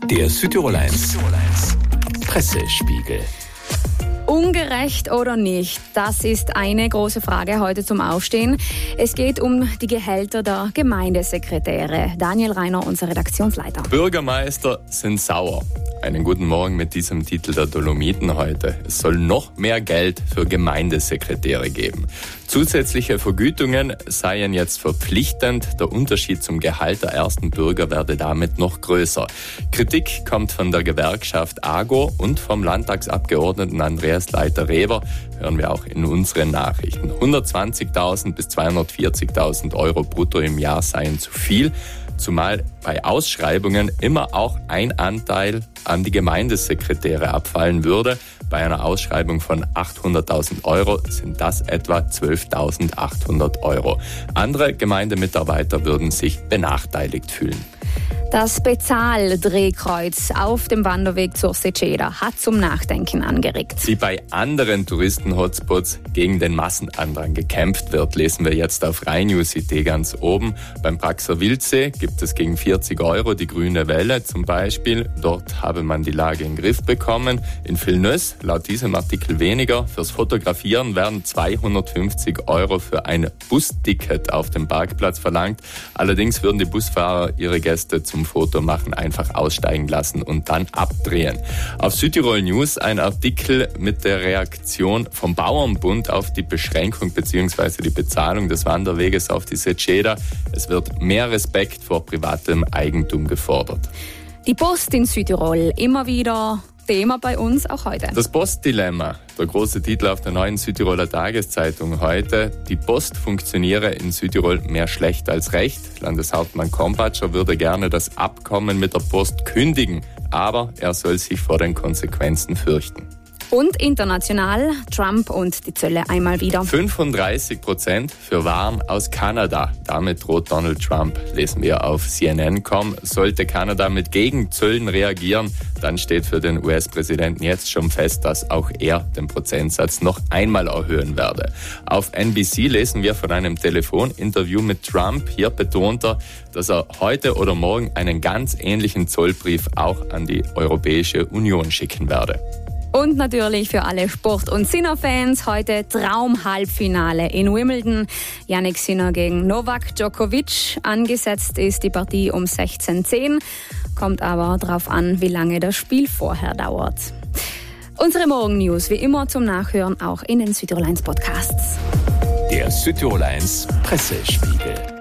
Der Südtirol 1 Pressespiegel. Ungerecht oder nicht? Das ist eine große Frage heute zum Aufstehen. Es geht um die Gehälter der Gemeindesekretäre. Daniel Reiner, unser Redaktionsleiter. Bürgermeister sind sauer. Einen guten Morgen mit diesem Titel der Dolomiten heute. Es soll noch mehr Geld für Gemeindesekretäre geben. Zusätzliche Vergütungen seien jetzt verpflichtend. Der Unterschied zum Gehalt der ersten Bürger werde damit noch größer. Kritik kommt von der Gewerkschaft AGO und vom Landtagsabgeordneten Andreas Leiter-Rewer. Hören wir auch in unseren Nachrichten. 120.000 bis 240.000 Euro brutto im Jahr seien zu viel. Zumal bei Ausschreibungen immer auch ein Anteil an die Gemeindesekretäre abfallen würde. Bei einer Ausschreibung von 800.000 Euro sind das etwa 12.800 Euro. Andere Gemeindemitarbeiter würden sich benachteiligt fühlen. Das Bezahldrehkreuz auf dem Wanderweg zur Seceda hat zum Nachdenken angeregt. Wie bei anderen Touristen-Hotspots gegen den Massenandrang gekämpft wird, lesen wir jetzt auf rheinews.it ganz oben. Beim Praxer Wildsee gibt es gegen 40 Euro die grüne Welle zum Beispiel. Dort habe man die Lage in den Griff bekommen. In Villeneuve laut diesem Artikel weniger. Fürs Fotografieren werden 250 Euro für ein Busticket auf dem Parkplatz verlangt. Allerdings würden die Busfahrer ihre Gäste zum Foto machen einfach aussteigen lassen und dann abdrehen. Auf Südtirol News ein Artikel mit der Reaktion vom Bauernbund auf die Beschränkung bzw. die Bezahlung des Wanderweges auf die Seceda. Es wird mehr Respekt vor privatem Eigentum gefordert. Die Post in Südtirol immer wieder Thema bei uns, auch heute. Das Postdilemma, der große Titel auf der neuen Südtiroler Tageszeitung heute. Die Post funktioniere in Südtirol mehr schlecht als recht. Landeshauptmann Kompatscher würde gerne das Abkommen mit der Post kündigen, aber er soll sich vor den Konsequenzen fürchten. Und international, Trump und die Zölle einmal wieder. 35% für Waren aus Kanada. Damit droht Donald Trump, lesen wir auf CNN.com. Sollte Kanada mit Gegenzöllen reagieren, dann steht für den US-Präsidenten jetzt schon fest, dass auch er den Prozentsatz noch einmal erhöhen werde. Auf NBC lesen wir von einem Telefoninterview mit Trump. Hier betont er, dass er heute oder morgen einen ganz ähnlichen Zollbrief auch an die Europäische Union schicken werde. Und natürlich für alle Sport- und Sinner-Fans heute Traum-Halbfinale in Wimbledon. Jannik Sinner gegen Novak Djokovic. Angesetzt ist die Partie um 16:10. Kommt aber darauf an, wie lange das Spiel vorher dauert. Unsere Morgen-News wie immer zum Nachhören auch in den Südtirol 1 Podcasts. Der Südtirol 1 Pressespiegel.